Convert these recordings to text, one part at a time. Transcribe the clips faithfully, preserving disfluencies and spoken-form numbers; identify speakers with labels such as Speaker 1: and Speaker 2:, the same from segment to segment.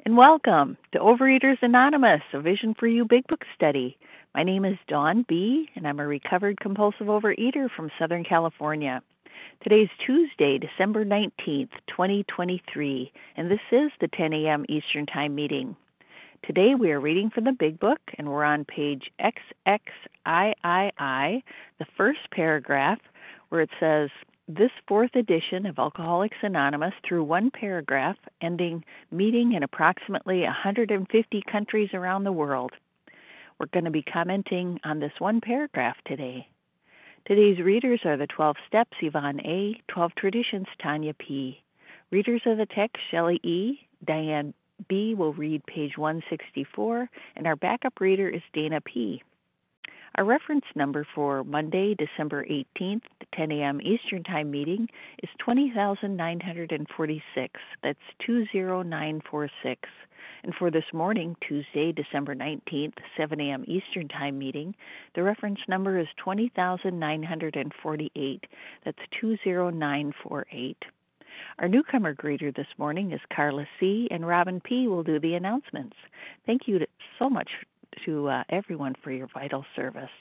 Speaker 1: and welcome to Overeaters Anonymous, a Vision for You Big Book study. My name is Dawn B., and I'm a recovered compulsive overeater from Southern California. Today is Tuesday, December nineteenth, twenty twenty-three, and this is the ten a.m. Eastern Time meeting. Today we are reading from the Big Book, and we're on page X X I I, the first paragraph, where it says, this fourth edition of Alcoholics Anonymous, through one paragraph, ending meeting in approximately one hundred fifty countries around the world. We're going to be commenting on this one paragraph today. Today's readers are the twelve Steps, Yvonne A., twelve Traditions, Tanya P. Readers of the text, Shelley E., Diane B. will read page one sixty-four, and our backup reader is Dana P. Our reference number for Monday, December eighteenth, the ten a.m. Eastern Time meeting is twenty thousand nine hundred forty-six. That's two zero nine four six. And for this morning, Tuesday, December nineteenth, seven a.m. Eastern Time meeting, the reference number is twenty thousand nine hundred forty-eight. That's two zero nine four eight. Our newcomer greeter this morning is Carla C., and Robin P. will do the announcements. Thank you so much to uh, everyone for your vital service.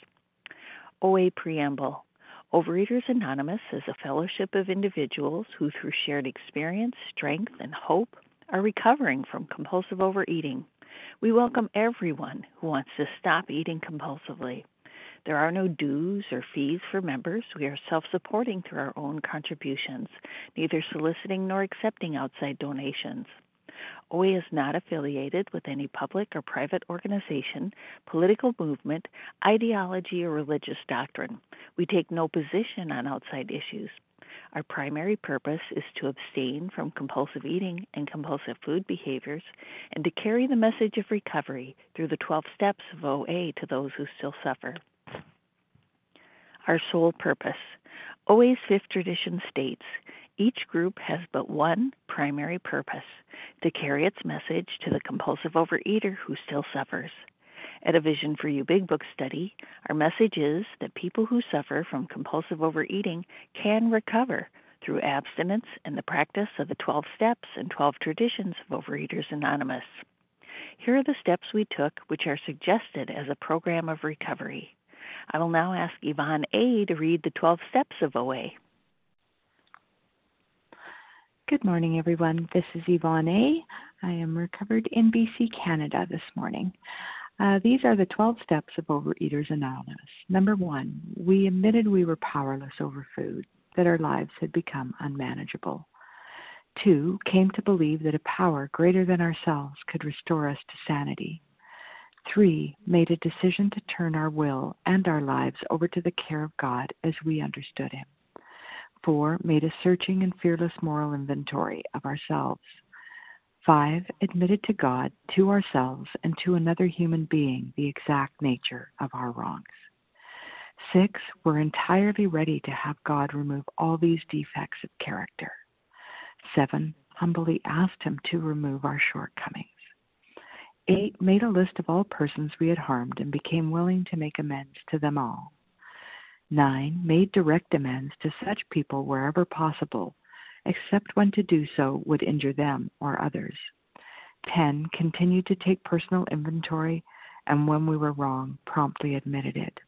Speaker 1: O A Preamble. Overeaters Anonymous is a fellowship of individuals who, through shared experience, strength, and hope, are recovering from compulsive overeating. We welcome everyone who wants to stop eating compulsively. There are no dues or fees for members. We are self-supporting through our own contributions, neither soliciting nor accepting outside donations. O A is not affiliated with any public or private organization, political movement, ideology, or religious doctrine. We take no position on outside issues. Our primary purpose is to abstain from compulsive eating and compulsive food behaviors and to carry the message of recovery through the twelve steps of O A to those who still suffer. Our sole purpose. O A's fifth tradition states, each group has but one primary purpose, to carry its message to the compulsive overeater who still suffers. At a Vision for You Big Book study, our message is that people who suffer from compulsive overeating can recover through abstinence and the practice of the twelve steps and twelve traditions of Overeaters Anonymous. Here are the steps we took which are suggested as a program of recovery. I will now ask Yvonne A. to read the twelve steps of O A.
Speaker 2: Good morning, everyone. This is Yvonne A. I am recovered in B C, Canada this morning. Uh, these are the twelve steps of Overeaters Anonymous. Number one, we admitted we were powerless over food, that our lives had become unmanageable. Two, came to believe that a power greater than ourselves could restore us to sanity. Three, made a decision to turn our will and our lives over to the care of God as we understood Him. Four, made a searching and fearless moral inventory of ourselves. Five, admitted to God, to ourselves, and to another human being the exact nature of our wrongs. Six, were entirely ready to have God remove all these defects of character. Seven, humbly asked Him to remove our shortcomings. Eight, made a list of all persons we had harmed and became willing to make amends to them all. Nine, made direct amends to such people wherever possible, except when to do so would injure them or others. Ten, continued to take personal inventory, and when we were wrong, promptly admitted it.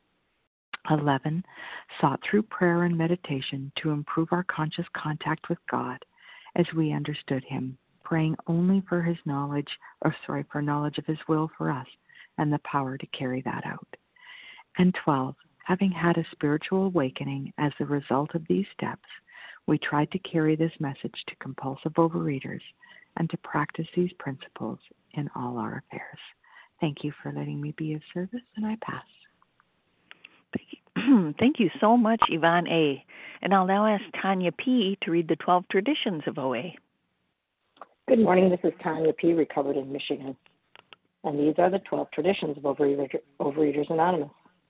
Speaker 2: Eleven, sought through prayer and meditation to improve our conscious contact with God as we understood Him, praying only for His knowledge, or sorry, for knowledge of His will for us and the power to carry that out. And twelve, having had a spiritual awakening as a result of these steps, we tried to carry this message to compulsive overeaters and to practice these principles in all our affairs. Thank you for letting me be of service, and I pass.
Speaker 1: Thank you, Thank you so much, Yvonne A. And I'll now ask Tanya P. to read the twelve traditions of O A.
Speaker 3: Good morning. This is Tanya P., recovered in Michigan. And these are the twelve traditions of Overeater, Overeaters Anonymous.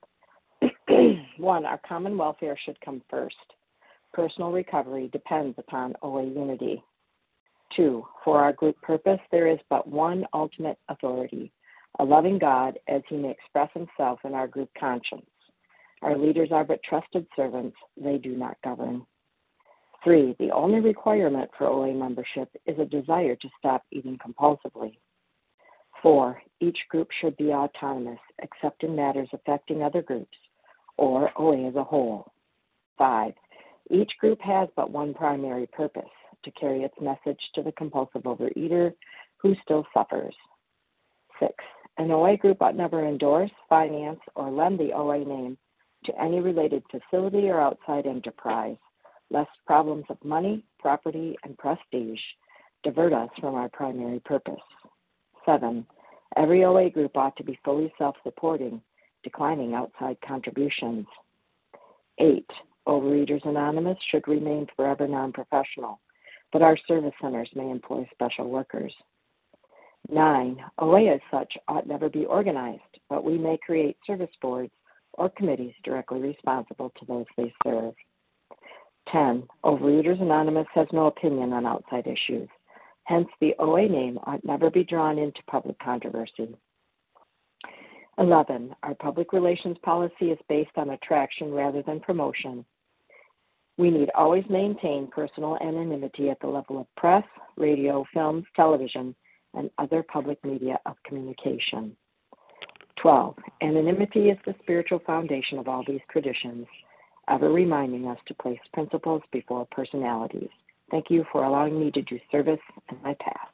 Speaker 3: One, our common welfare should come first. Personal recovery depends upon O A unity. Two, for our group purpose, there is but one ultimate authority, a loving God as He may express Himself in our group conscience. Our leaders are but trusted servants. They do not govern. Three, the only requirement for O A membership is a desire to stop eating compulsively. Four, each group should be autonomous except in matters affecting other groups or O A as a whole. Five, each group has but one primary purpose, to carry its message to the compulsive overeater who still suffers. Six, an O A group ought never endorse, finance, or lend the O A name to any related facility or outside enterprise, lest problems of money, property, and prestige divert us from our primary purpose. Seven, every O A group ought to be fully self-supporting, declining outside contributions. Eight, Overeaters Anonymous should remain forever non-professional, but our service centers may employ special workers. Nine, O A as such ought never be organized, but we may create service boards or committees directly responsible to those they serve. Ten, Overeaters Anonymous has no opinion on outside issues. Hence, the O A name ought never be drawn into public controversy. Eleven, our public relations policy is based on attraction rather than promotion. We need always maintain personal anonymity at the level of press, radio, films, television, and other public media of communication. Twelve, anonymity is the spiritual foundation of all these traditions, ever reminding us to place principles before personalities. Thank you for allowing me to do service and I pass.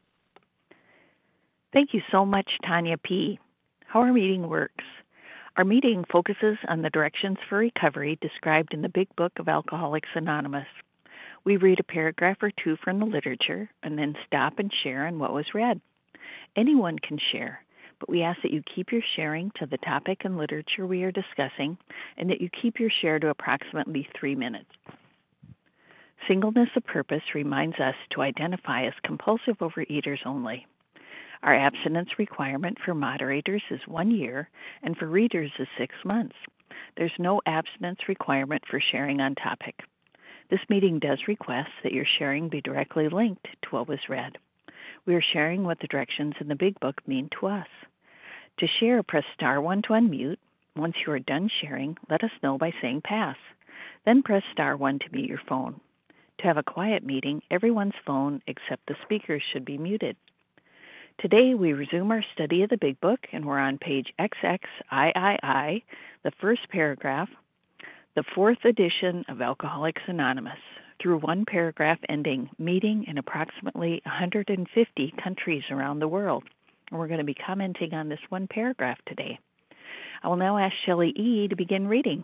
Speaker 1: Thank you so much, Tanya P. How our meeting works. Our meeting focuses on the directions for recovery described in the Big Book of Alcoholics Anonymous. We read a paragraph or two from the literature and then stop and share on what was read. Anyone can share, but we ask that you keep your sharing to the topic and literature we are discussing and that you keep your share to approximately three minutes. Singleness of purpose reminds us to identify as compulsive overeaters only. Our abstinence requirement for moderators is one year, and for readers is six months. There's no abstinence requirement for sharing on topic. This meeting does request that your sharing be directly linked to what was read. We are sharing what the directions in the Big Book mean to us. To share, press star one to unmute. Once you are done sharing, let us know by saying pass. Then press star one to mute your phone. To have a quiet meeting, everyone's phone except the speakers should be muted. Today, we resume our study of the Big Book, and we're on page triple X I, the first paragraph, the fourth edition of Alcoholics Anonymous, through one paragraph ending, meeting in approximately one hundred fifty countries around the world. And we're going to be commenting on this one paragraph today. I will now ask Shelley E. to begin reading.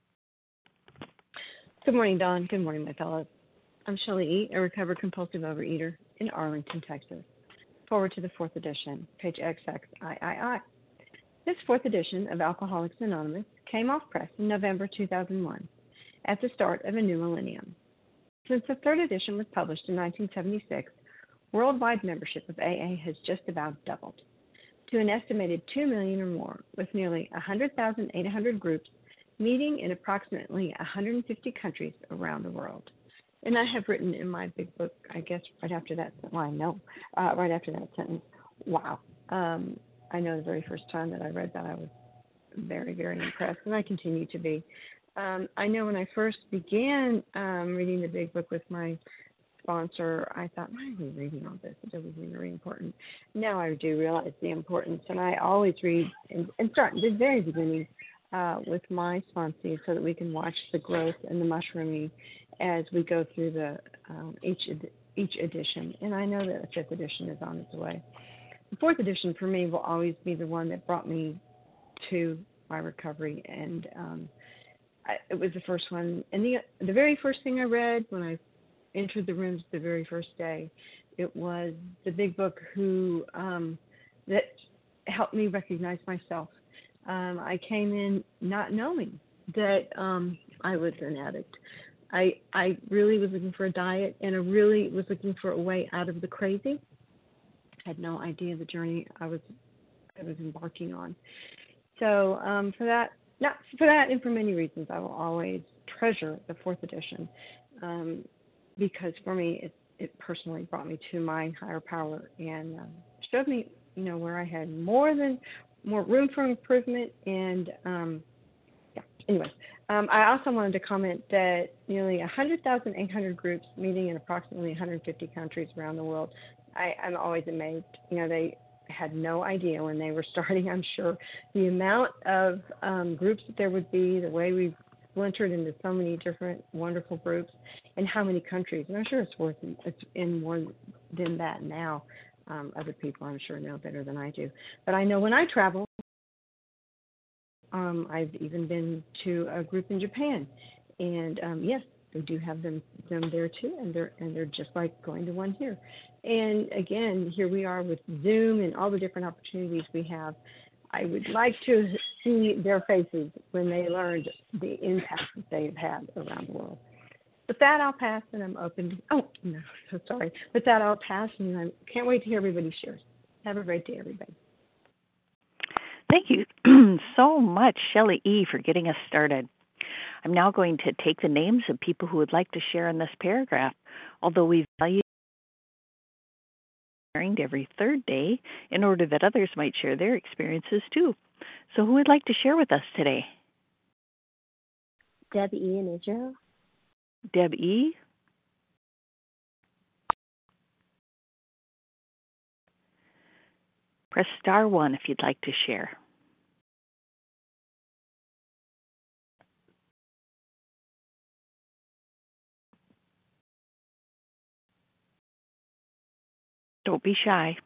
Speaker 4: Good morning, Dawn. Good morning, my fellows. I'm Shelley E., a recovered compulsive overeater in Arlington, Texas. Forward to the fourth edition, page triple X I. This fourth edition of Alcoholics Anonymous came off press in November two thousand one, at the start of a new millennium. Since the third edition was published in nineteen seventy-six, worldwide membership of A A has just about doubled to an estimated two million or more, with nearly one hundred thousand eight hundred groups meeting in approximately one hundred fifty countries around the world. And I have written in my big book, I guess right after that, well, I know, uh, right after that sentence, wow. Um, I know the very first time that I read that, I was very, very impressed, and I continue to be. Um, I know when I first began um, reading the big book with my sponsor, I thought, why are we reading all this? It doesn't seem very important. Now I do realize the importance, and I always read and, and start at the very beginning uh, with my sponsee so that we can watch the growth and the mushrooming as we go through the um, each ed- each edition. And I know that the fifth edition is on its way. The fourth edition for me will always be the one that brought me to my recovery, and um, I, it was the first one. And the the very first thing I read when I entered the rooms the very first day, it was the big book who um, that helped me recognize myself. Um, I came in not knowing that um, I was an addict. I I really was looking for a diet, and I really was looking for a way out of the crazy. I had no idea the journey I was I was embarking on. So um, for that, not for that, and for many reasons, I will always treasure the fourth edition um, because for me, it it personally brought me to my higher power and um, showed me, you know, where I had more than more room for improvement and. Um, Yeah. Anyway, Um, I also wanted to comment that nearly one hundred thousand eight hundred groups meeting in approximately one hundred fifty countries around the world. I, I'm always amazed. You know, they had no idea when they were starting, I'm sure, the amount of um, groups that there would be, the way we've splintered into so many different wonderful groups, and how many countries. And I'm sure it's worth it's in more than that now. Um, other people, I'm sure, know better than I do. But I know when I travel, um, I've even been to a group in Japan, and um, yes, they do have them them there too, and they're and they're just like going to one here. And again, here we are with Zoom and all the different opportunities we have. I would like to see their faces when they learned the impact that they've had around the world. With that, I'll pass, and I'm open to, oh, no, so sorry. With that, I'll pass, and I can't wait to hear everybody shares. Have a great day, everybody.
Speaker 1: Thank you so much, Shelley E., for getting us started. I'm now going to take the names of people who would like to share in this paragraph. Although we value sharing every third day in order that others might share their experiences too. So who would like to share with us today?
Speaker 5: Deb E. in Israel.
Speaker 1: Deb E. Press star one if you'd like to share. Don't be shy.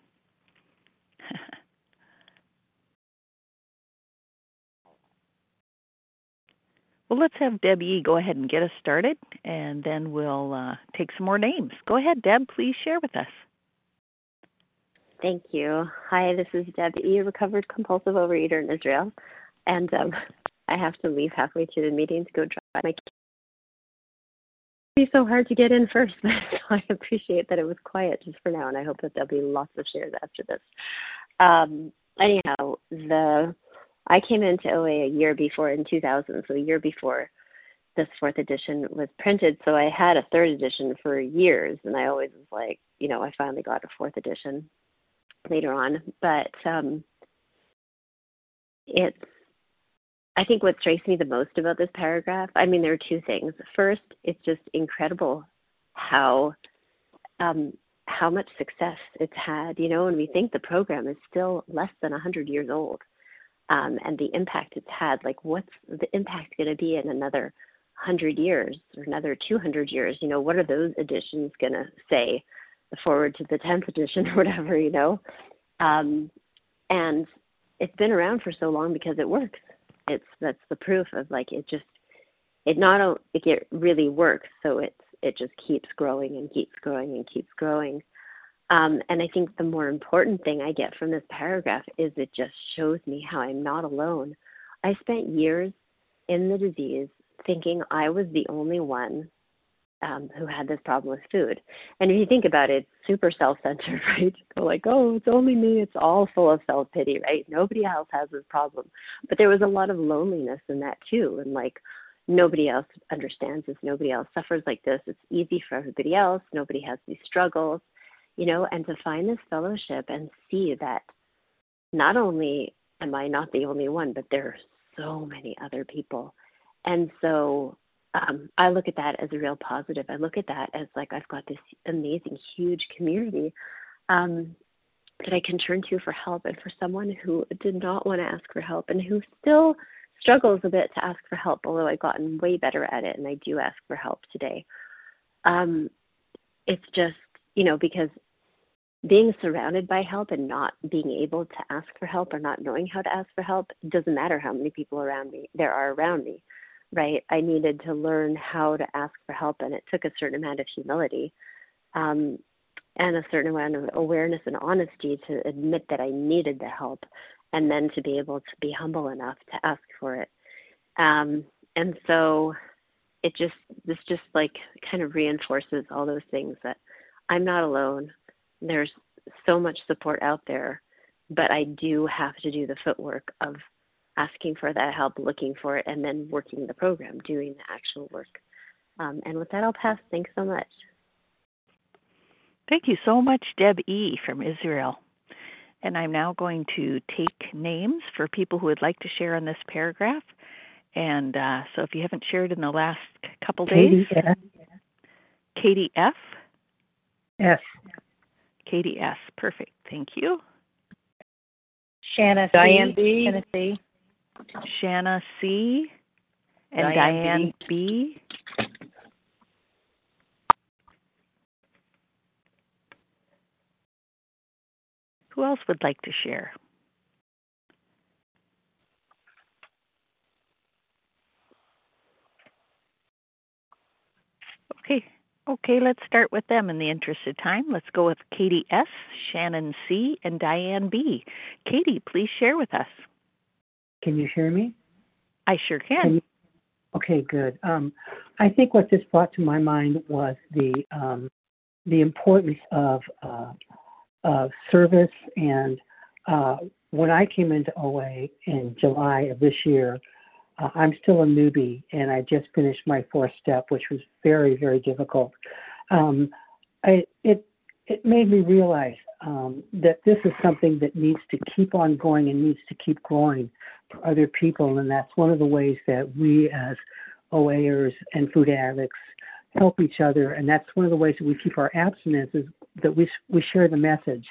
Speaker 1: Well, let's have Deb E. go ahead and get us started, and then we'll uh, take some more names. Go ahead, Deb. Please share with us.
Speaker 5: Thank you. Hi, this is Deb E., recovered compulsive overeater in Israel. And um, I have to leave halfway through the meeting to go drive my kids. It's so hard to get in first, so I appreciate that it was quiet just for now, and I hope that there'll be lots of shares after this. Um, anyhow, the I came into O A a year before, in two thousand, so a year before this fourth edition was printed. So I had a third edition for years, and I always was like, you know, I finally got a fourth edition later on. But um, it's, I think what strikes me the most about this paragraph, I mean, there are two things. First, it's just incredible how um, how much success it's had, you know, and we think the program is still less than one hundred years old. Um, and the impact it's had, like what's the impact going to be in another one hundred years or another two hundred years? You know, what are those editions going to say, the forward to the tenth edition or whatever, you know? Um, and it's been around for so long because it works. It's, that's the proof of like, it just, it not only, it really works. So it's, it just keeps growing and keeps growing and keeps growing. Um, and I think the more important thing I get from this paragraph is it just shows me how I'm not alone. I spent years in the disease thinking I was the only one um, who had this problem with food. And if you think about it, it's super self-centered, right? Go like, oh, it's only me. It's all full of self-pity, right? Nobody else has this problem. But there was a lot of loneliness in that too. And like, nobody else understands this. Nobody else suffers like this. It's easy for everybody else. Nobody has these struggles. You know, and to find this fellowship and see that not only am I not the only one, but there are so many other people. And so um, I look at that as a real positive. I look at that as like I've got this amazing, huge community um, that I can turn to for help, and for someone who did not want to ask for help and who still struggles a bit to ask for help, although I've gotten way better at it and I do ask for help today. Um, it's just, you know, because being surrounded by help and not being able to ask for help or not knowing how to ask for help, it doesn't matter how many people around me there are around me, right? I needed to learn how to ask for help, and it took a certain amount of humility um, and a certain amount of awareness and honesty to admit that I needed the help, and then to be able to be humble enough to ask for it. Um, and so it just, this just like kind of reinforces all those things, that I'm not alone. There's so much support out there, but I do have to do the footwork of asking for that help, looking for it, and then working the program, doing the actual work. Um, and with that, I'll pass. Thanks so much.
Speaker 1: Thank you so much, Deb E. from Israel. And I'm now going to take names for people who would like to share on this paragraph. And uh, so if you haven't shared in the last couple
Speaker 6: Katie
Speaker 1: days,
Speaker 6: F.
Speaker 1: Katie F.
Speaker 6: F.
Speaker 1: Katie S. Perfect. Thank you.
Speaker 7: Shanna C.
Speaker 3: Diane B.
Speaker 7: Tennessee.
Speaker 1: Shanna C. And
Speaker 3: Diane
Speaker 1: Diane B. Who else would like to share? Okay. Okay, let's start with them in the interest of time. Let's go with Katie S., Shannon C., and Diane B. Katie, please share with us.
Speaker 6: Can you hear me?
Speaker 1: I sure can.
Speaker 6: can you, okay, good. Um, I think what this brought to my mind was the um, the importance of uh, of service. And uh, when I came into O A in July of this year, uh, I'm still a newbie, and I just finished my fourth step, which was very, very difficult. Um, I, it it made me realize um, that this is something that needs to keep on going and needs to keep growing for other people, and that's one of the ways that we as OAers and food addicts help each other, and that's one of the ways that we keep our abstinence is that we we share the message.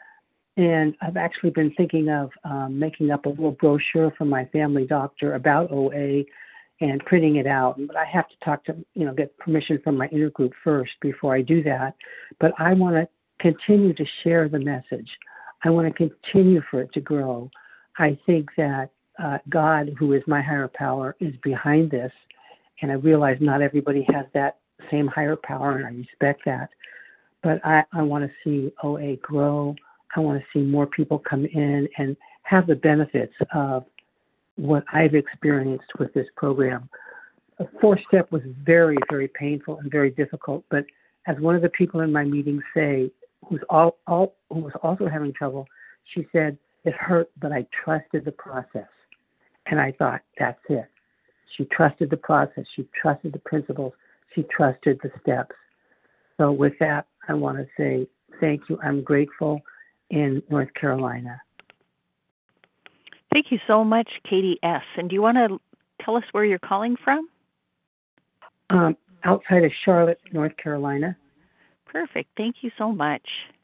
Speaker 6: And I've actually been thinking of um, making up a little brochure for my family doctor about O A and printing it out. But I have to talk to, you know, get permission from my intergroup first before I do that. But I want to continue to share the message. I want to continue for it to grow. I think that uh, God, who is my higher power, is behind this. And I realize not everybody has that same higher power, and I respect that. But I, I want to see O A grow. I want to see more people come in and have the benefits of what I've experienced with this program. A fourth step was very, very painful and very difficult. But as one of the people in my meetings say, who's all, all who was also having trouble, she said, it hurt, but I trusted the process. And I thought, that's it. She trusted the process. She trusted the principles. She trusted the steps. So with that, I want to say thank you. I'm grateful in North Carolina.
Speaker 1: Thank you so much, Katie S. And do you want to tell us where you're calling from?
Speaker 6: Um, outside of Charlotte, North Carolina.
Speaker 1: Perfect. Thank you so much.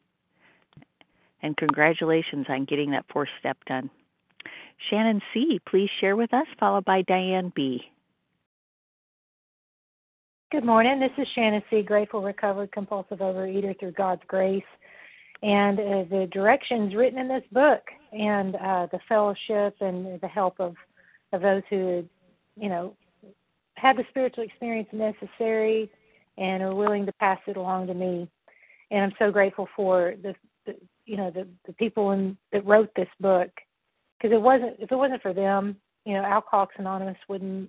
Speaker 1: And congratulations on getting that fourth step done. Shannon C., please share with us, followed by Diane B.
Speaker 7: Good morning. This is Shanna C., grateful, recovered, compulsive overeater through God's grace. And uh, the directions written in this book and uh, the fellowship and the help of, of those who, you know, had the spiritual experience necessary and are willing to pass it along to me. And I'm so grateful for the, the you know, the, the people in, that wrote this book, because it wasn't if it wasn't for them, you know, Alcoholics Anonymous wouldn't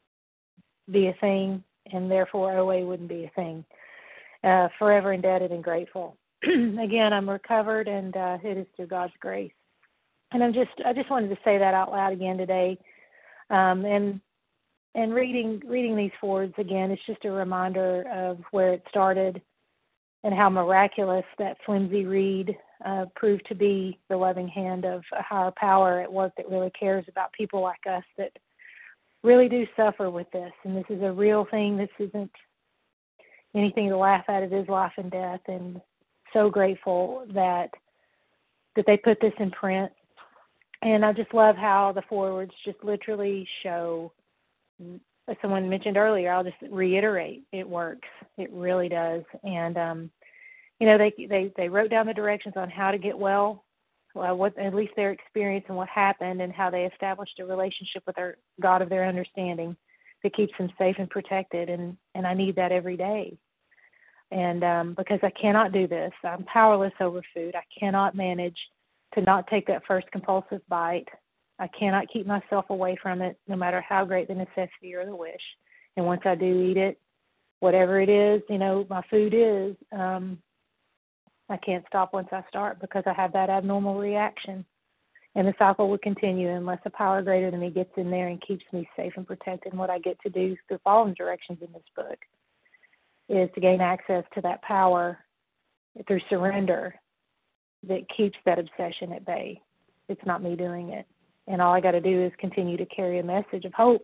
Speaker 7: be a thing, and therefore O A wouldn't be a thing. Uh, forever indebted and grateful. Again, I'm recovered, and uh, it is through God's grace. And I'm just, I just wanted to say that out loud again today. Um, and and reading reading these forwards again, it's just a reminder of where it started and how miraculous that flimsy reed uh, proved to be the loving hand of a higher power at work that really cares about people like us that really do suffer with this. And this is a real thing. This isn't anything to laugh at. It is life and death. And so grateful that that they put this in print. And I just love how the forwards just literally show, as someone mentioned earlier, I'll just reiterate, it works. It really does. And, um, you know, they, they, they wrote down the directions on how to get well, well, what at least their experience and what happened, and how they established a relationship with their God of their understanding that keeps them safe and protected. And, and I need that every day. And um, because I cannot do this, I'm powerless over food. I cannot manage to not take that first compulsive bite. I cannot keep myself away from it, no matter how great the necessity or the wish. And once I do eat it, whatever it is, you know, my food is, um, I can't stop once I start because I have that abnormal reaction. And the cycle will continue unless a power greater than me gets in there and keeps me safe and protected. And what I get to do through following directions in this book is to gain access to that power through surrender that keeps that obsession at bay. It's not me doing it. And all I got to do is continue to carry a message of hope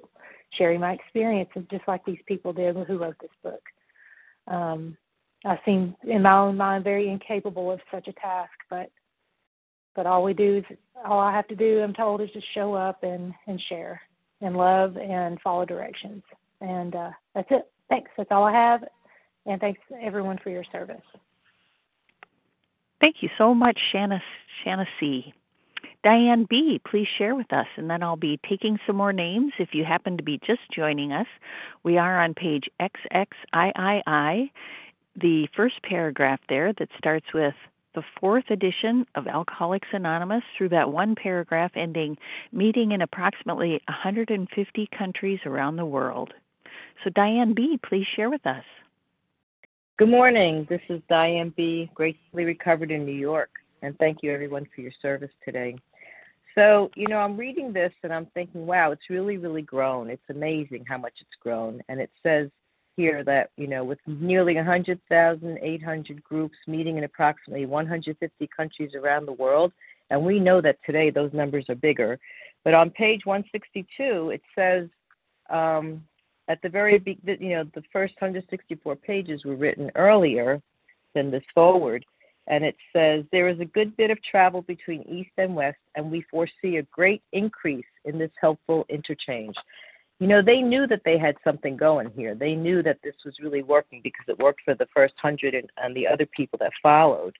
Speaker 7: sharing my experiences just like these people did who wrote this book. Um, I seem, in my own mind, very incapable of such a task, but but all we do is, all I have to do, I'm told, is just show up and, and share and love and follow directions. And uh, that's it. Thanks. That's all I have. And thanks, everyone, for your service.
Speaker 1: Thank you so much, Shanna, Shanna C. Diane B., please share with us, and then I'll be taking some more names if you happen to be just joining us. We are on page X X I I I, the first paragraph there that starts with the fourth edition of Alcoholics Anonymous through that one paragraph ending, meeting in approximately one hundred fifty countries around the world. So Diane B., please share with us.
Speaker 8: Good morning. This is Diane B., gracefully recovered in New York, and thank you, everyone, for your service today. So, you know, I'm reading this, and I'm thinking, wow, it's really, really grown. It's amazing how much it's grown. And it says here that, you know, with nearly one hundred thousand eight hundred groups meeting in approximately one hundred fifty countries around the world, and we know that today those numbers are bigger. But on page one sixty-two, it says, um, at the very, be- you know, the first one hundred sixty-four pages were written earlier than this forward, and it says, there is a good bit of travel between East and West, and we foresee a great increase in this helpful interchange. You know, they knew that they had something going here. They knew that this was really working because it worked for the first hundred and, and the other people that followed.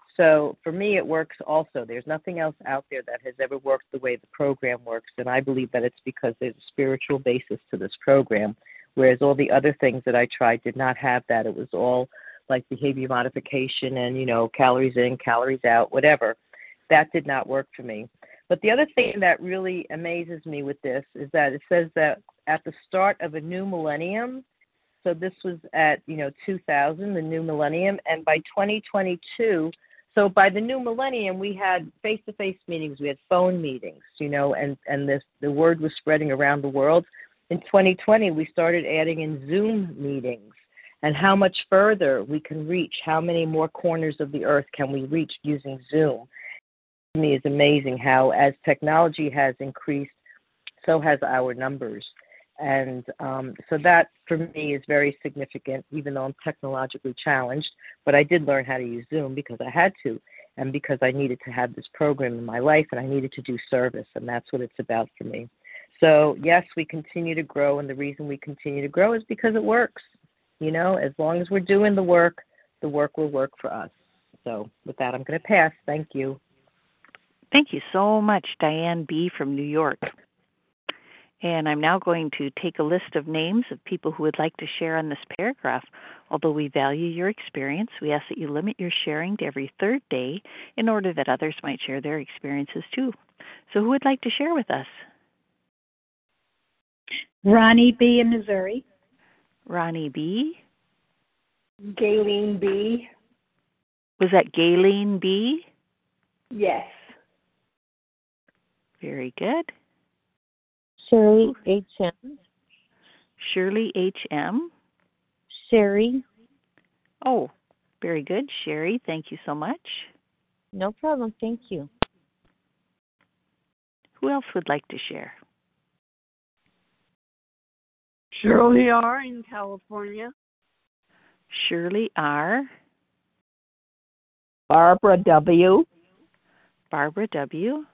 Speaker 8: So for me, it works also. There's nothing else out there that has ever worked the way the program works, and I believe that it's because there's a spiritual basis to this program, whereas all the other things that I tried did not have that. It was all like behavior modification and, you know, calories in, calories out, whatever. That did not work for me. But the other thing that really amazes me with this is that it says that at the start of a new millennium, so this was at, you know, two thousand, the new millennium, and by twenty twenty-two, so by the new millennium, we had face-to-face meetings, we had phone meetings, you know, and, and this the word was spreading around the world. In twenty twenty, we started adding in Zoom meetings, and how much further we can reach, how many more corners of the earth can we reach using Zoom. To me, is amazing how as technology has increased, so has our numbers. And um, so that, for me, is very significant, even though I'm technologically challenged. But I did learn how to use Zoom because I had to, and because I needed to have this program in my life, and I needed to do service, and that's what it's about for me. So, yes, we continue to grow, and the reason we continue to grow is because it works. You know, as long as we're doing the work, the work will work for us. So with that, I'm going to pass. Thank you.
Speaker 1: Thank you so much, Diane B. from New York. And I'm now going to take a list of names of people who would like to share on this paragraph. Although we value your experience, we ask that you limit your sharing to every third day in order that others might share their experiences too. So who would like to share with us?
Speaker 9: Ronnie B. in Missouri.
Speaker 1: Ronnie B.
Speaker 3: Gayleen B.
Speaker 1: Was that Gayleen B?
Speaker 3: Yes.
Speaker 1: Very good.
Speaker 10: Shirley H M.
Speaker 1: Shirley H M.
Speaker 10: Sherry.
Speaker 1: Oh, very good. Sherry, thank you so much.
Speaker 10: No problem. Thank you.
Speaker 1: Who else would like to share?
Speaker 11: Shirley R. in California.
Speaker 1: Shirley R.
Speaker 12: Barbara W.
Speaker 1: Barbara W.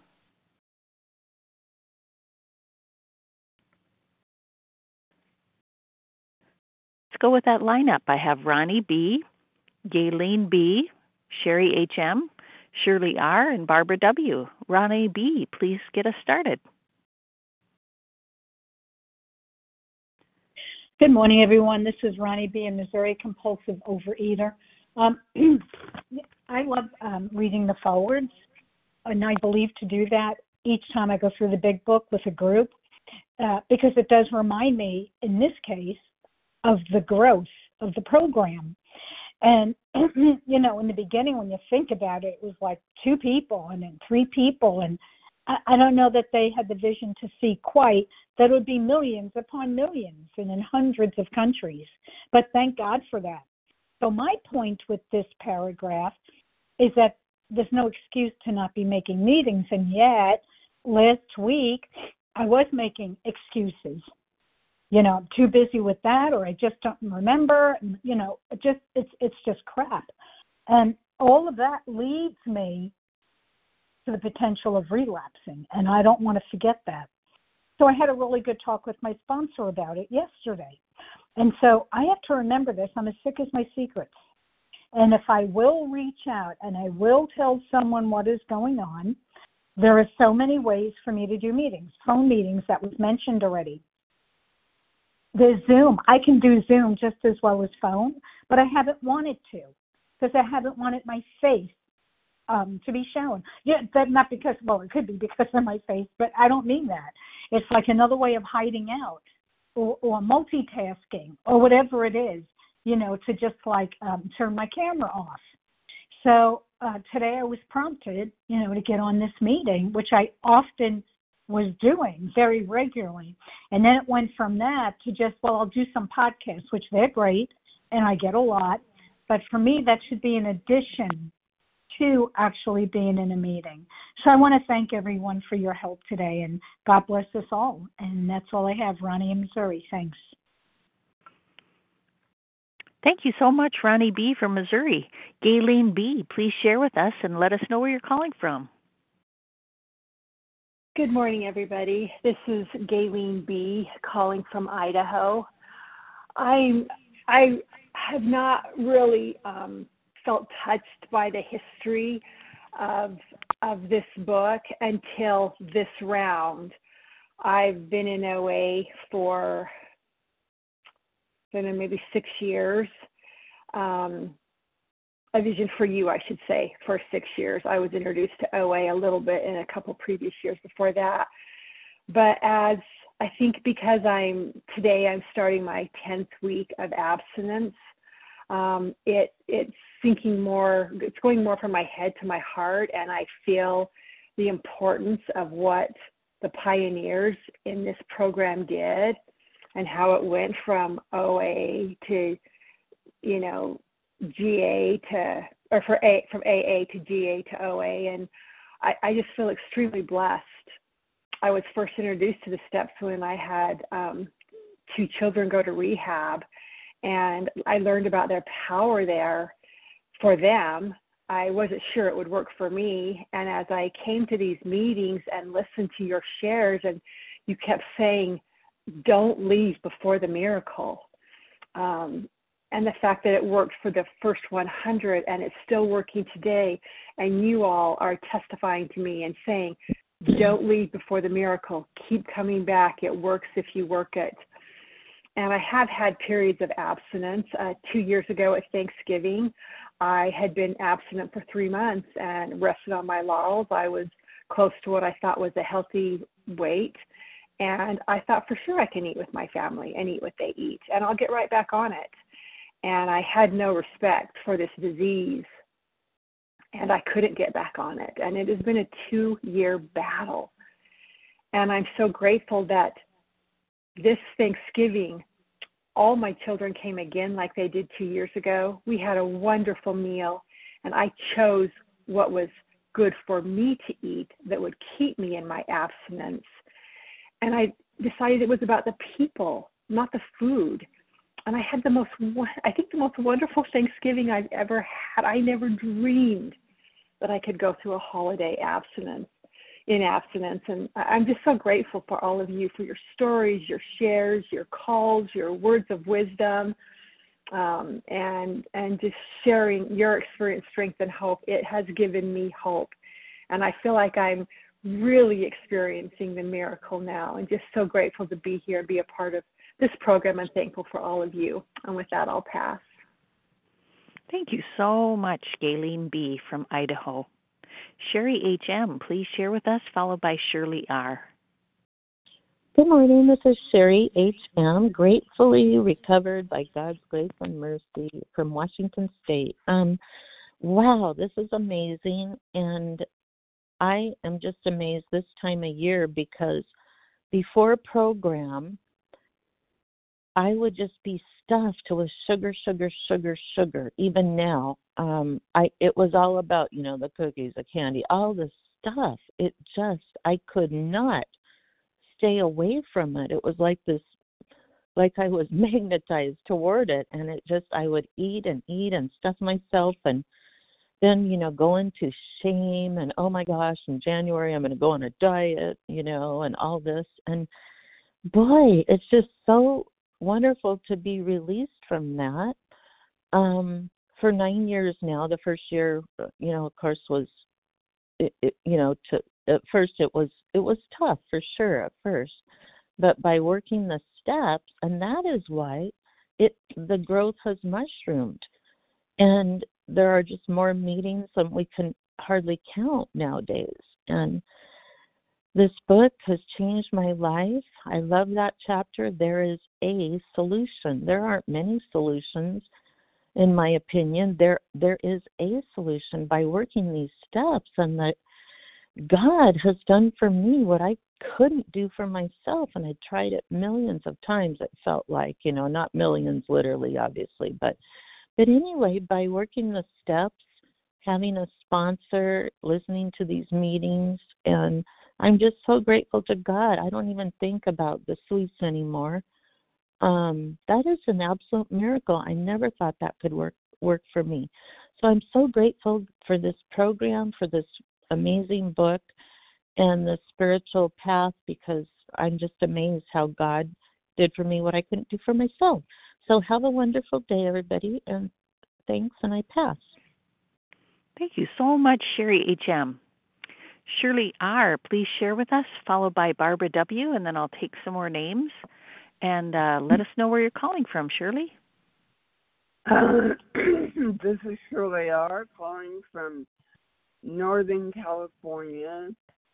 Speaker 1: Let's go with that lineup. I have Ronnie B., Gayleen B., Sherry H M, Shirley R., and Barbara W. Ronnie B., please get us started.
Speaker 9: Good morning, everyone. This is Ronnie B. in Missouri, compulsive overeater. Um, I love um, reading the forwards, and I believe to do that each time I go through the big book with a group, uh, because it does remind me, in this case, of the growth of the program. And, you know, in the beginning, when you think about it, it was like two people and then three people. And I, I don't know that they had the vision to see quite that it would be millions upon millions and in hundreds of countries. But thank God for that. So my point with this paragraph is that there's no excuse to not be making meetings. And yet, last week, I was making excuses. you know, I'm too busy with that, or I just don't remember, you know, it just it's it's just crap. And all of that leads me to the potential of relapsing, and I don't want to forget that. So I had a really good talk with my sponsor about it yesterday. And so I have to remember this. I'm as sick as my secrets. And if I will reach out and I will tell someone what is going on, there are so many ways for me to do meetings, phone meetings that was mentioned already. There's Zoom. I can do Zoom just as well as phone, but I haven't wanted to because I haven't wanted my face um, to be shown. Yeah, that not because, well, it could be because of my face, but I don't mean that. It's like another way of hiding out or, or multitasking or whatever it is, you know, to just like um, turn my camera off. So uh, today I was prompted, you know, to get on this meeting, which I often was doing very regularly. And then it went from that to just, well, I'll do some podcasts, which they're great, and I get a lot. But for me, that should be an addition to actually being in a meeting. So I want to thank everyone for your help today, and God bless us all. And that's all I have. Ronnie in Missouri. Thanks.
Speaker 1: Thank you so much, Ronnie B. from Missouri. Gayleen B., please share with us and let us know where you're calling from.
Speaker 12: Good morning, everybody. This is Gayleen B. calling from Idaho. I I have not really um, felt touched by the history of of this book until this round. I've been in O A for been in maybe six years. Um, A Vision for You, I should say, for six years. I was introduced to O A a little bit in a couple previous years before that. But as I think because I'm today I'm starting my tenth week of abstinence, um, it it's sinking more, it's going more from my head to my heart, and I feel the importance of what the pioneers in this program did and how it went from O A to, you know, G A to, or for A, from A A to G A to O A, and I, I just feel extremely blessed. I was first introduced to the steps when I had um, two children go to rehab, and I learned about their power there for them. I wasn't sure it would work for me, and as I came to these meetings and listened to your shares, and you kept saying, don't leave before the miracle. Um, and the fact that it worked for the first one hundred and it's still working today, and you all are testifying to me and saying, don't leave before the miracle. Keep coming back. It works if you work it. And I have had periods of abstinence. Uh, two years ago at Thanksgiving, I had been abstinent for three months and rested on my laurels. I was close to what I thought was a healthy weight. And I thought for sure I can eat with my family and eat what they eat, and I'll get right back on it. And I had no respect for this disease, and I couldn't get back on it. And it has been a two-year battle. And I'm so grateful that this Thanksgiving, all my children came again like they did two years ago. We had a wonderful meal, and I chose what was good for me to eat that would keep me in my abstinence. And I decided it was about the people, not the food. And I had the most, I think the most wonderful Thanksgiving I've ever had. I never dreamed that I could go through a holiday abstinence, in abstinence. And I'm just so grateful for all of you, for your stories, your shares, your calls, your words of wisdom, um, and and just sharing your experience, strength, and hope. It has given me hope. And I feel like I'm really experiencing the miracle now, and just so grateful to be here and be a part of this program, and thankful for all of you. And with that, I'll pass.
Speaker 1: Thank you so much, Gayleen B. from Idaho. Sherry H M, please share with us, followed by Shirley R.
Speaker 10: Good morning. This is Sherry H M, gratefully recovered by God's grace and mercy from Washington State. Um, wow, this is amazing. And I am just amazed this time of year because before a program, I would just be stuffed with sugar, sugar, sugar, sugar. Even now, um, I it was all about, you know, the cookies, the candy, all this stuff. It just, I could not stay away from it. It was like this like I was magnetized toward it, and it just, I would eat and eat and stuff myself, and then, you know, go into shame and, oh my gosh, in January I'm going to go on a diet, you know, and all this. And boy, it's just so wonderful to be released from that. Um, for nine years now, the first year, you know, of course, was, it, it, you know, to at first it was it was tough for sure at first, but by working the steps, and that is why it the growth has mushroomed, and there are just more meetings than we can hardly count nowadays. And this book has changed my life. I love that chapter. There is a solution. There aren't many solutions, in my opinion. There there is a solution by working these steps, and that God has done for me what I couldn't do for myself, and I tried it millions of times, it felt like, you know, not millions literally, obviously, but but anyway, by working the steps, having a sponsor, listening to these meetings, and I'm just so grateful to God. I don't even think about the sweets anymore. Um, that is an absolute miracle. I never thought that could work work for me. So I'm so grateful for this program, for this amazing book, and the spiritual path, because I'm just amazed how God did for me what I couldn't do for myself. So have a wonderful day, everybody, and thanks, and I pass.
Speaker 1: Thank you so much, Sherry H M. Shirley R., please share with us, followed by Barbara W., and then I'll take some more names. And uh, let us know where you're calling from, Shirley.
Speaker 11: Uh, this is Shirley R. calling from Northern California.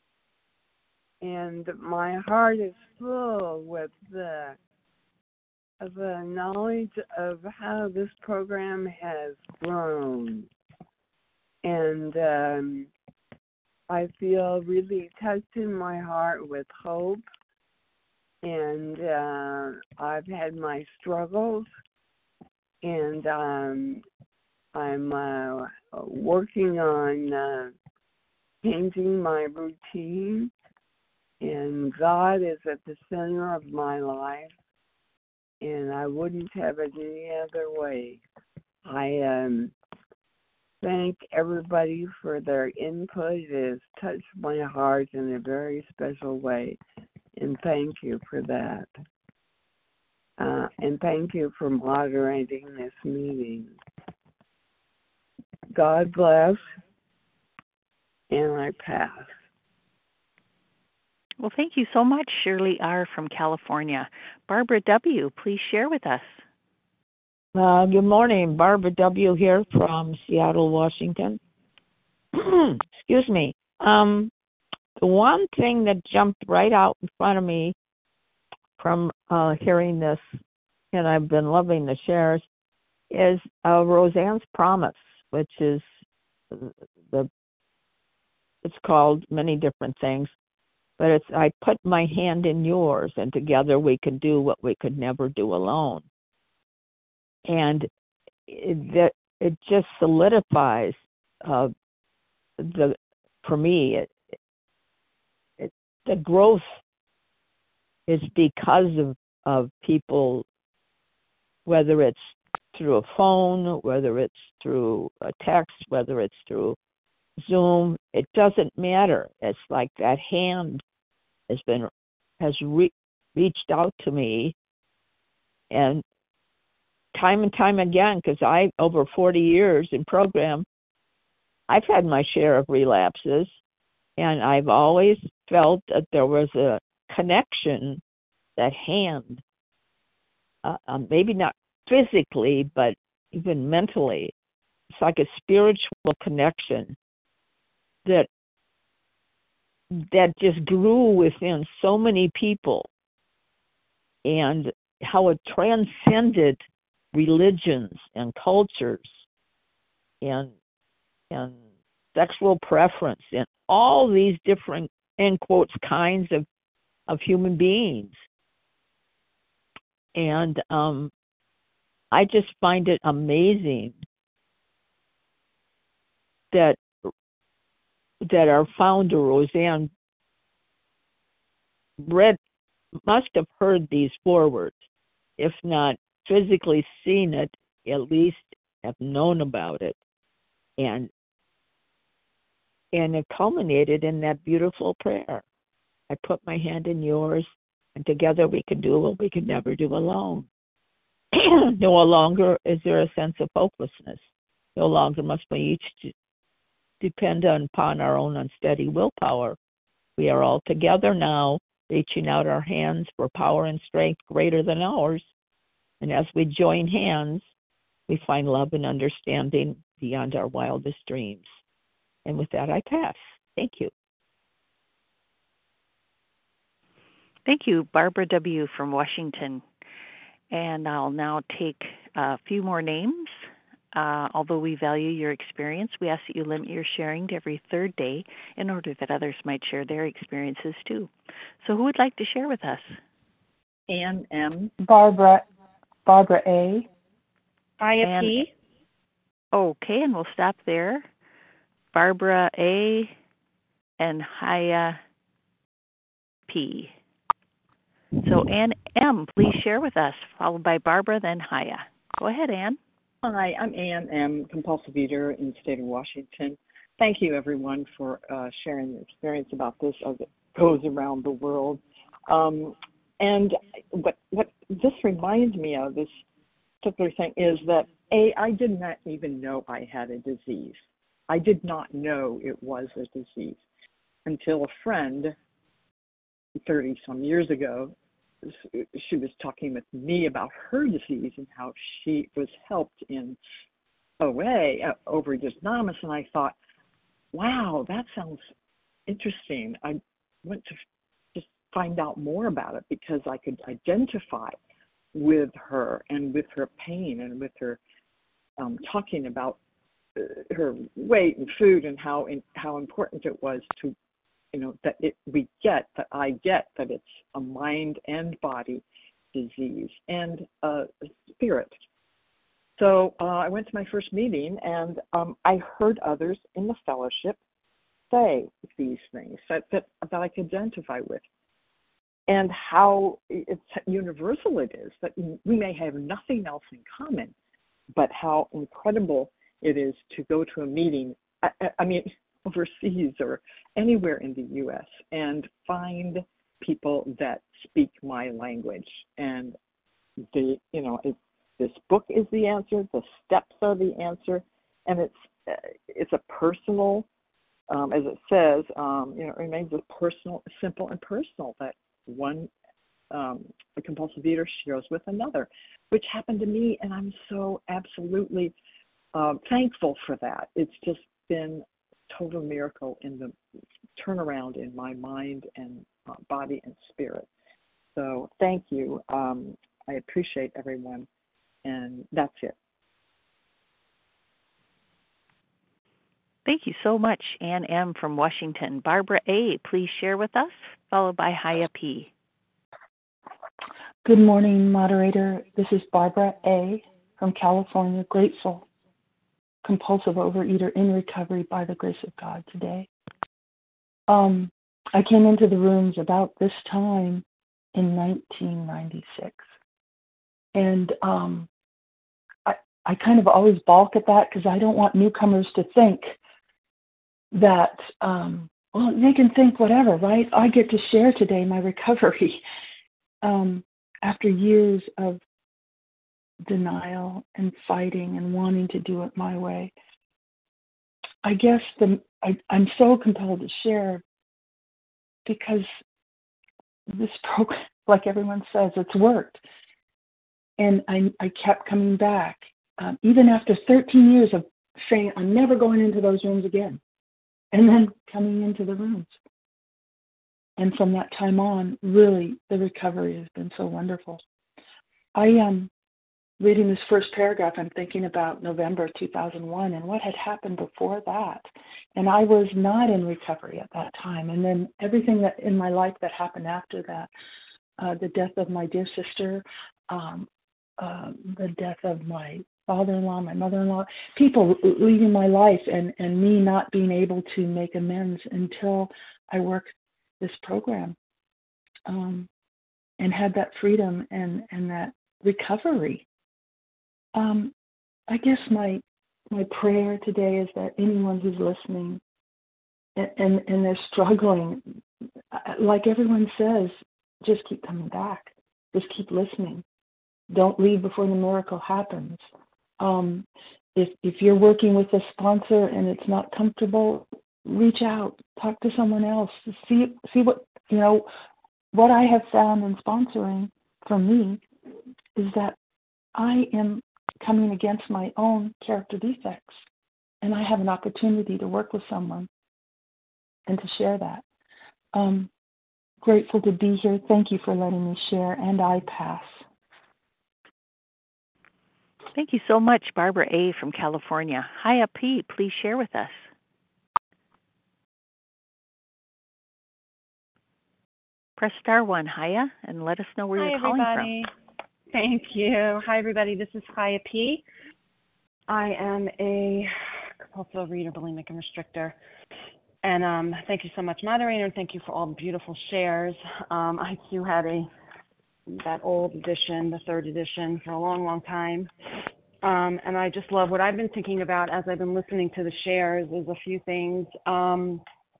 Speaker 11: And my heart is full with the, the knowledge of how this program has grown. And um, I feel really touched in my heart with hope. And uh, I've had my struggles, and um, I'm uh, working on uh, changing my routine, and God is at the center of my life, and I wouldn't have it any other way. I um, thank everybody for their input. It has touched my heart in a very special way. And thank you for that. Uh, and thank you for moderating this meeting. God bless, and I pass.
Speaker 1: Well, thank you so much, Shirley R. from California. Barbara W., please share with us.
Speaker 13: Uh, good morning. Barbara W. here from Seattle, Washington. Excuse me. Um, The one thing that jumped right out in front of me from uh, hearing this, and I've been loving the shares, is uh, Roseanne's Promise, which is the, it's called many different things, but it's, I put my hand in yours, and together we can do what we could never do alone. And it, that, it just solidifies uh, the, for me, it, the growth is because of, of people, whether it's through a phone, whether it's through a text, whether it's through Zoom, it doesn't matter. It's like that hand has been, has re- reached out to me, and time and time again, because I, over forty years in program, I've had my share of relapses, and I've always felt that there was a connection, that hand, uh, uh, maybe not physically, but even mentally. It's like a spiritual connection that that just grew within so many people, and how it transcended religions and cultures and and sexual preference and all these different, in quotes, kinds of, of human beings. And um, I just find it amazing that that our founder, Roseanne, read, must have heard these forewords. if not physically seen it, at least have known about it. And and it culminated in that beautiful prayer. I put my hand in yours, and together we can do what we could never do alone. No longer is there a sense of hopelessness. No longer must we each depend upon our own unsteady willpower. We are all together now, reaching out our hands for power and strength greater than ours. And as we join hands, we find love and understanding beyond our wildest dreams. And with that, I pass. Thank you.
Speaker 1: Thank you, Barbara W. from Washington. And I'll now take a few more names. Uh, although we value your experience, we ask that you limit your sharing to every third day in order that others might share their experiences too. So who would like to share with us?
Speaker 14: Ann M.
Speaker 6: Barbara, Barbara A.
Speaker 14: Haya P.
Speaker 1: Okay, and we'll stop there. Barbara A. and Haya P. So Ann M., please share with us, followed by Barbara, then Haya. Go ahead, Ann.
Speaker 14: Hi, I'm Ann M., compulsive eater in the state of Washington. Thank you, everyone, for uh, sharing your experience about this as it goes around the world. Um, and what what this reminds me of, this particular thing, is that, A, I did not even know I had a disease. I did not know it was a disease until a friend thirty-some years ago, she was talking with me about her disease and how she was helped in O A, uh, Overeaters Anonymous, and I thought, wow, that sounds interesting. I went to just find out more about it because I could identify with her and with her pain and with her um, talking about uh, her weight and food and how in, how important it was to, you know, that it we get, that I get that it's a mind and body disease and a spirit. So uh, I went to my first meeting, and um, I heard others in the fellowship say these things that, that, that I could identify with, and how it's universal it is, that we may have nothing else in common, but how incredible it is to go to a meeting, I, I mean, overseas or anywhere in the U S and find people that speak my language. And the, you know, it, this book is the answer, the steps are the answer, and it's uh, it's a personal, um, as it says, um, you know, it remains a personal, simple and personal, that one um, a compulsive eater shares with another, which happened to me, and I'm so absolutely um, thankful for that. It's just been a total miracle in the turnaround in my mind and uh, body and spirit. So thank you. Um, I appreciate everyone, and that's it.
Speaker 1: Thank you so much, Ann M. from Washington. Barbara A., please share with us, followed by Haya P.
Speaker 15: Good morning, moderator. This is Barbara A. from California, grateful, compulsive overeater in recovery by the grace of God today. Um, I came into the rooms about this time in nineteen ninety-six. And um, I, I kind of always balk at that because I don't want newcomers to think that, um, well, they can think whatever, right? I get to share today my recovery um, after years of denial and fighting and wanting to do it my way. I guess the I, I'm so compelled to share because this program, like everyone says, it's worked. And I, I kept coming back, um, even after thirteen years of saying, I'm never going into those rooms again. And then coming into the rooms. And from that time on, really, the recovery has been so wonderful. I am um, reading this first paragraph, I'm thinking about November two thousand one and what had happened before that. And I was not in recovery at that time. And then everything that in my life that happened after that, uh, the death of my dear sister, um, uh, the death of my father-in-law, my mother-in-law, people leaving my life and, and me not being able to make amends until I worked this program um, and had that freedom and, and that recovery. Um, I guess my my prayer today is that anyone who's listening and, and, and they're struggling, like everyone says, just keep coming back. Just keep listening. Don't leave before the miracle happens. Um, if if you're working with a sponsor and it's not comfortable, reach out, talk to someone else, see see what you know. What I have found in sponsoring for me is that I am coming against my own character defects, and I have an opportunity to work with someone and to share that. Um, grateful to be here. Thank you for letting me share, and I pass.
Speaker 1: Thank you so much, Barbara A. from California. Haya P., please share with us. Press star one, Haya, and let us know where
Speaker 16: Hi,
Speaker 1: you're calling
Speaker 16: everybody.
Speaker 1: from.
Speaker 16: Thank you. Hi, everybody. This is Haya P. I am a compulsive overeater, bulimic, and restrictor. And um, thank you so much, moderator, and thank you for all the beautiful shares. Um, I too had a that old edition, the third edition, for a long, long time. Um, and I just love what I've been thinking about as I've been listening to the shares is a few things. Um,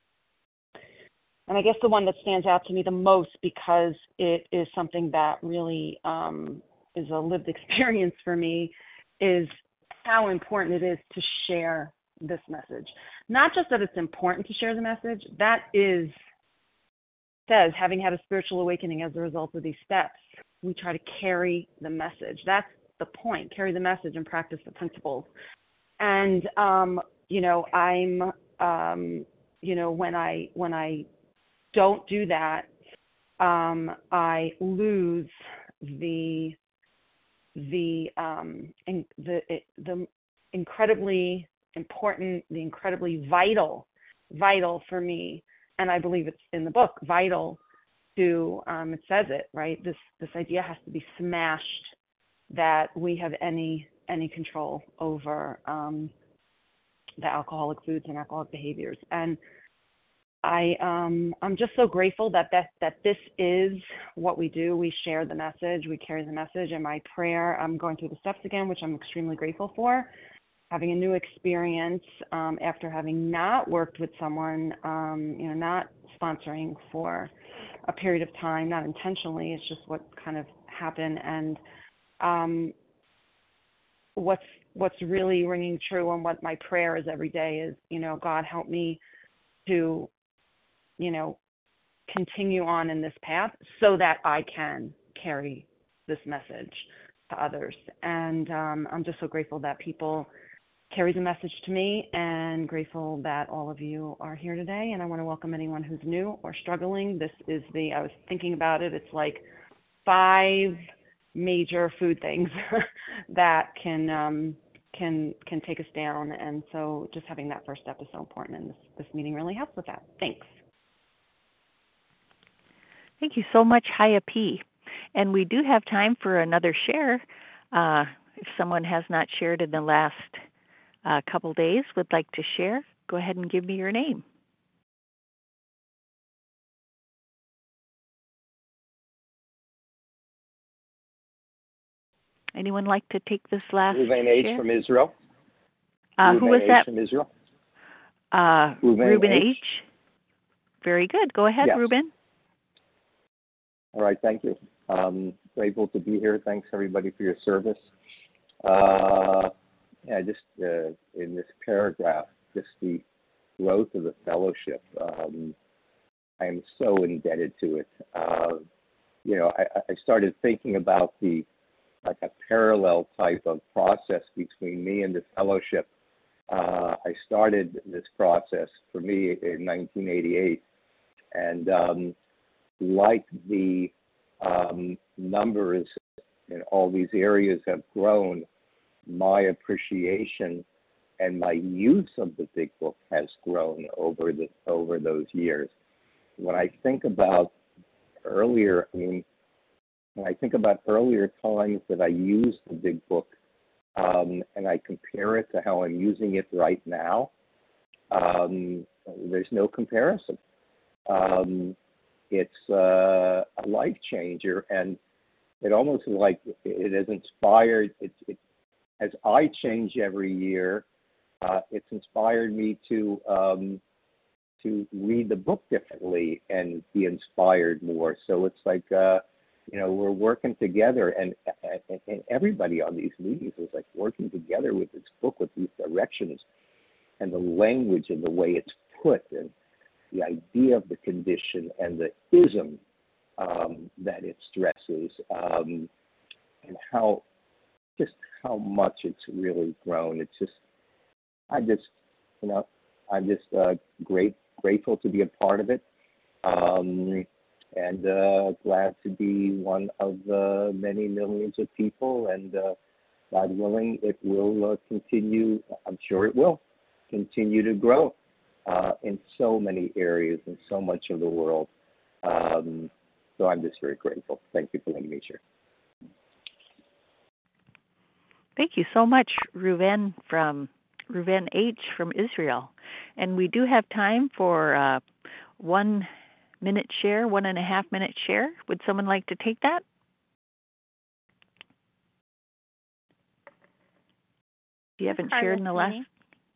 Speaker 16: and I guess the one that stands out to me the most, because it is something that really um, is a lived experience for me, is how important it is to share this message. Not just that it's important to share the message, that is, says, having had a spiritual awakening as a result of these steps, we try to carry the message. That's the point, carry the message and practice the principles. And, um, you know, I'm, um, you know, when I, when I don't do that, um, I lose the, the, um, in, the, the incredibly important, the incredibly vital, vital for me, and I believe it's in the book, vital to, um, it says it, right? This this idea has to be smashed, that we have any any control over um, the alcoholic foods and alcoholic behaviors. And I, um, I'm just so grateful that, that that this is what we do. We share the message, we carry the message. And my prayer, I'm going through the steps again, which I'm extremely grateful for. Having a new experience um, after having not worked with someone, um, you know, not sponsoring for a period of time, not intentionally, it's just what kind of happened. And um, what's what's really ringing true and what my prayer is every day is, you know, God, help me to, you know, continue on in this path so that I can carry this message to others. And um, I'm just so grateful that people carry the message to me, and grateful that all of you are here today. And I want to welcome anyone who's new or struggling. This is the, I was thinking about it, it's like five major food things that can um, can can take us down. And so just having that first step is so important, and this, this meeting really helps with that. Thanks.
Speaker 1: Thank you so much, Haya P. And we do have time for another share. Uh, if someone has not shared in the last uh, couple days, would like to share, go ahead and give me your name. Anyone like to take this last
Speaker 17: Ruben H.
Speaker 1: share?
Speaker 17: from Israel.
Speaker 1: Uh, who was
Speaker 17: H.
Speaker 1: that?
Speaker 17: from Israel.
Speaker 1: Uh,
Speaker 17: Ruben,
Speaker 1: Ruben H.
Speaker 17: H.
Speaker 1: Very good. Go ahead,
Speaker 17: Yes.
Speaker 1: Ruben.
Speaker 17: All right, thank you. Um, grateful to be here. Thanks, everybody, for your service. Uh, yeah, just uh, in this paragraph, just the growth of the fellowship. Um, I am so indebted to it. Uh, you know, I, I started thinking about the like a parallel type of process between me and the fellowship. Uh, I started this process for me in nineteen eighty-eight, and um, like the um, numbers in all these areas have grown, my appreciation and my use of the big book has grown over the over those years. When I think about earlier, I mean, when I think about earlier times that I used the big book, um, and I compare it to how I'm using it right now, um, there's no comparison. Um, it's uh, a life changer, and it almost is like it has inspired, it, it, as I change every year, uh, it's inspired me to um, to read the book differently and be inspired more. So it's like, uh, you know, we're working together, and, and, and everybody on these meetings is like working together with this book, with these directions and the language and the way it's put, and the idea of the condition and the ism um, that it stresses, um, and how, just how much it's really grown. It's just, I just, you know, I'm just uh, great, grateful to be a part of it, um, and uh, glad to be one of the many millions of people, and uh, God willing, it will uh, continue, I'm sure it will, continue to grow uh, in so many areas and so much of the world. Um, so I'm just very grateful. Thank you for letting me share.
Speaker 1: Thank you so much, Reuven from Reuven H. from Israel. And we do have time for uh, one minute share, one and a half minute share. Would someone like to take that? You haven't
Speaker 18: Carla
Speaker 1: shared in the
Speaker 18: C.
Speaker 1: last.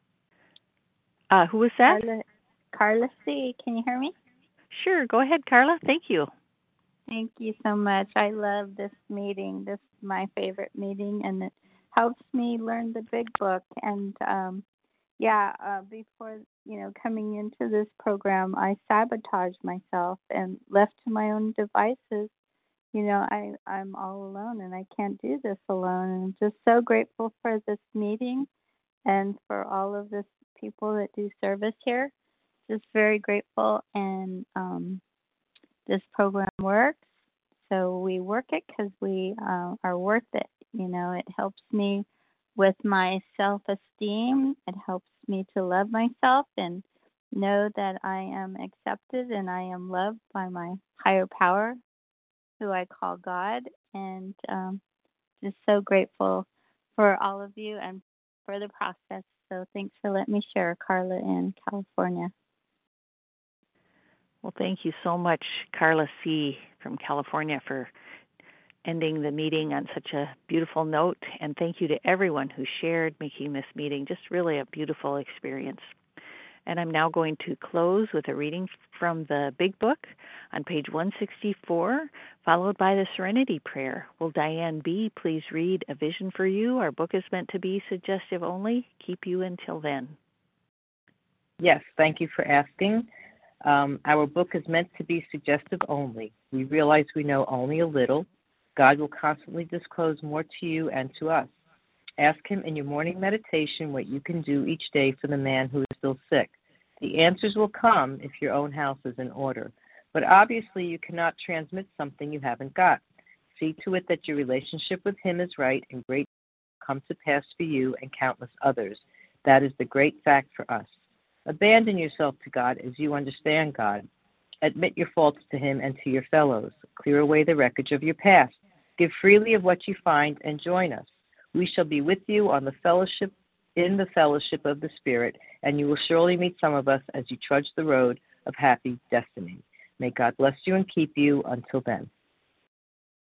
Speaker 1: Uh, who was that?
Speaker 18: Carla, Carla C. Can you hear me?
Speaker 1: Sure. Go ahead, Carla. Thank you.
Speaker 18: Thank you so much. I love this meeting. This is my favorite meeting, and it helps me learn the big book. And um, yeah, uh, before you know coming into this program, I sabotaged myself and left to my own devices. You know, I I'm all alone, and I can't do this alone. And I'm just so grateful for this meeting, and for all of this people that do service here. Just very grateful, and um, this program works. So we work it because we uh, are worth it. You know, it helps me with my self-esteem. It helps me to love myself and know that I am accepted and I am loved by my higher power, who I call God. And um, just so grateful for all of you and for the process. So thanks for letting me share, Carla in California.
Speaker 1: Well, thank you so much, Carla C. from California, for ending the meeting on such a beautiful note. And thank you to everyone who shared, making this meeting just really a beautiful experience. And I'm now going to close with a reading from the Big Book on page one sixty-four, followed by the Serenity Prayer. Will Diane B. please read A Vision for You? Our book is meant to be suggestive only. Keep you until then.
Speaker 8: Yes, thank you for asking. Um, our book is meant to be suggestive only. We realize we know only a little. God will constantly disclose more to you and to us. Ask him in your morning meditation what you can do each day for the man who is still sick. The answers will come if your own house is in order. But obviously you cannot transmit something you haven't got. See to it that your relationship with him is right and great will come to pass for you and countless others. That is the great fact for us. Abandon yourself to God as you understand God. Admit your faults to him and to your fellows. Clear away the wreckage of your past. Give freely of what you find and join us. We shall be with you on the fellowship, in the fellowship of the Spirit, and you will surely meet some of us as you trudge the road of happy destiny. May God bless you and keep you until then.